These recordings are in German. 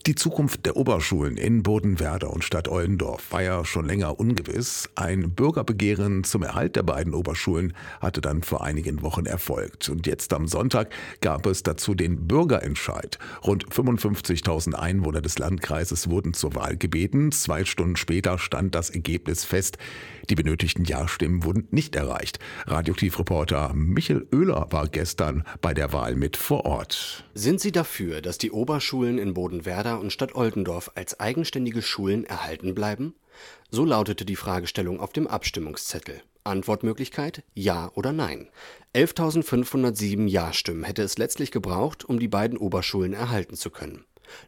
Die Zukunft der Oberschulen in Bodenwerder und Stadt Oldendorf war ja schon länger ungewiss. Ein Bürgerbegehren zum Erhalt der beiden Oberschulen hatte dann vor einigen Wochen erfolgt. Und jetzt am Sonntag gab es dazu den Bürgerentscheid. Rund 55.000 Einwohner des Landkreises wurden zur Wahl gebeten. 2 Stunden später stand das Ergebnis fest. Die benötigten Ja-Stimmen wurden nicht erreicht. Radioaktivreporter Michel Oehler war gestern bei der Wahl mit vor Ort. Sind Sie dafür, dass die Oberschulen in Bodenwerder und Stadt Oldendorf als eigenständige Schulen erhalten bleiben? So lautete die Fragestellung auf dem Abstimmungszettel. Antwortmöglichkeit: Ja oder Nein. 11.507 Ja-Stimmen hätte es letztlich gebraucht, um die beiden Oberschulen erhalten zu können.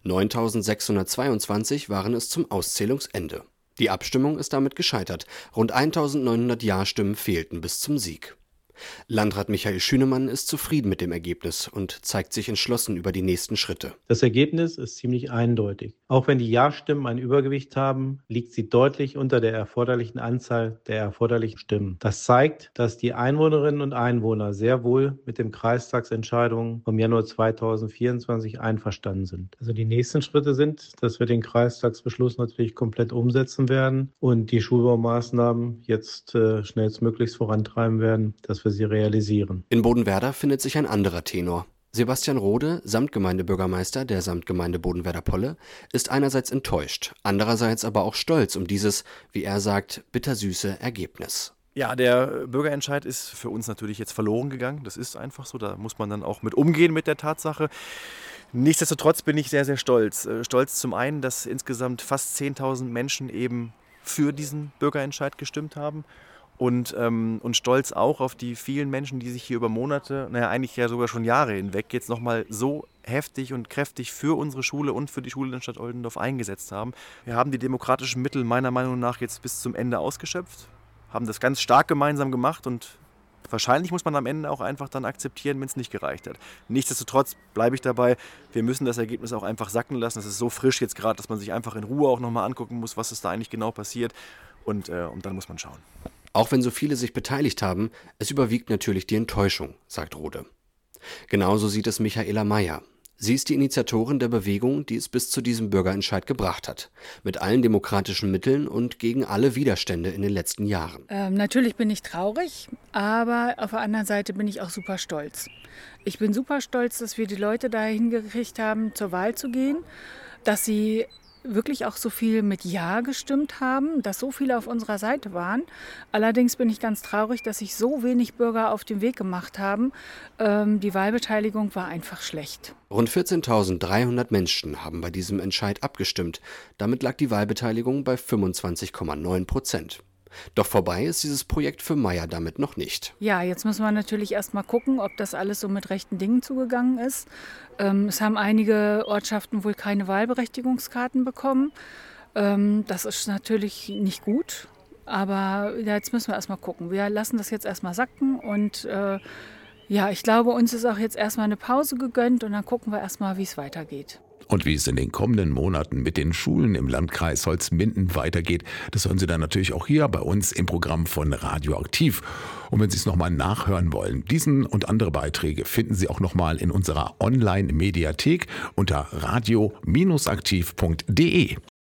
9.622 waren es zum Auszählungsende. Die Abstimmung ist damit gescheitert. Rund 1.900 Ja-Stimmen fehlten bis zum Sieg. Landrat Michael Schünemann ist zufrieden mit dem Ergebnis und zeigt sich entschlossen über die nächsten Schritte. Das Ergebnis ist ziemlich eindeutig. Auch wenn die Ja-Stimmen ein Übergewicht haben, liegt sie deutlich unter der erforderlichen Anzahl der erforderlichen Stimmen. Das zeigt, dass die Einwohnerinnen und Einwohner sehr wohl mit den Kreistagsentscheidungen vom Januar 2024 einverstanden sind. Also die nächsten Schritte sind, dass wir den Kreistagsbeschluss natürlich komplett umsetzen werden und die Schulbaumaßnahmen jetzt schnellstmöglichst vorantreiben werden, dass wir sie realisieren. In Bodenwerder findet sich ein anderer Tenor. Sebastian Rode, Samtgemeindebürgermeister der Samtgemeinde Bodenwerder-Polle, ist einerseits enttäuscht, andererseits aber auch stolz um dieses, wie er sagt, bittersüße Ergebnis. Ja, der Bürgerentscheid ist für uns natürlich jetzt verloren gegangen. Das ist einfach so, da muss man dann auch mit umgehen mit der Tatsache. Nichtsdestotrotz bin ich sehr, sehr stolz. Stolz zum einen, dass insgesamt fast 10.000 Menschen eben für diesen Bürgerentscheid gestimmt haben. Und stolz auch auf die vielen Menschen, die sich hier über Monate, eigentlich ja sogar schon Jahre hinweg, jetzt nochmal so heftig und kräftig für unsere Schule und für die Schule in Stadt Oldendorf eingesetzt haben. Wir haben die demokratischen Mittel meiner Meinung nach jetzt bis zum Ende ausgeschöpft, haben das ganz stark gemeinsam gemacht und wahrscheinlich muss man am Ende auch einfach dann akzeptieren, wenn es nicht gereicht hat. Nichtsdestotrotz bleibe ich dabei, wir müssen das Ergebnis auch einfach sacken lassen. Es ist so frisch jetzt gerade, dass man sich einfach in Ruhe auch nochmal angucken muss, was ist da eigentlich genau passiert und dann muss man schauen. Auch wenn so viele sich beteiligt haben, es überwiegt natürlich die Enttäuschung, sagt Rode. Genauso sieht es Michaela Meyer. Sie ist die Initiatorin der Bewegung, die es bis zu diesem Bürgerentscheid gebracht hat. Mit allen demokratischen Mitteln und gegen alle Widerstände in den letzten Jahren. Natürlich bin ich traurig, aber auf der anderen Seite bin ich auch super stolz. Ich bin super stolz, dass wir die Leute dahin gekriegt haben, zur Wahl zu gehen, dass sie wirklich auch so viel mit Ja gestimmt haben, dass so viele auf unserer Seite waren. Allerdings bin ich ganz traurig, dass sich so wenig Bürger auf den Weg gemacht haben. Die Wahlbeteiligung war einfach schlecht. Rund 14.300 Menschen haben bei diesem Entscheid abgestimmt. Damit lag die Wahlbeteiligung bei 25,9%. Doch vorbei ist dieses Projekt für Meyer damit noch nicht. Ja, jetzt müssen wir natürlich erst mal gucken, ob das alles so mit rechten Dingen zugegangen ist. Es haben einige Ortschaften wohl keine Wahlberechtigungskarten bekommen. Das ist natürlich nicht gut, aber jetzt müssen wir erst mal gucken. Wir lassen das jetzt erst mal sacken und ich glaube, uns ist auch jetzt erst mal eine Pause gegönnt und dann gucken wir erst mal, wie es weitergeht. Und wie es in den kommenden Monaten mit den Schulen im Landkreis Holzminden weitergeht, das hören Sie dann natürlich auch hier bei uns im Programm von Radioaktiv. Und wenn Sie es nochmal nachhören wollen, diesen und andere Beiträge finden Sie auch nochmal in unserer Online-Mediathek unter radio-aktiv.de.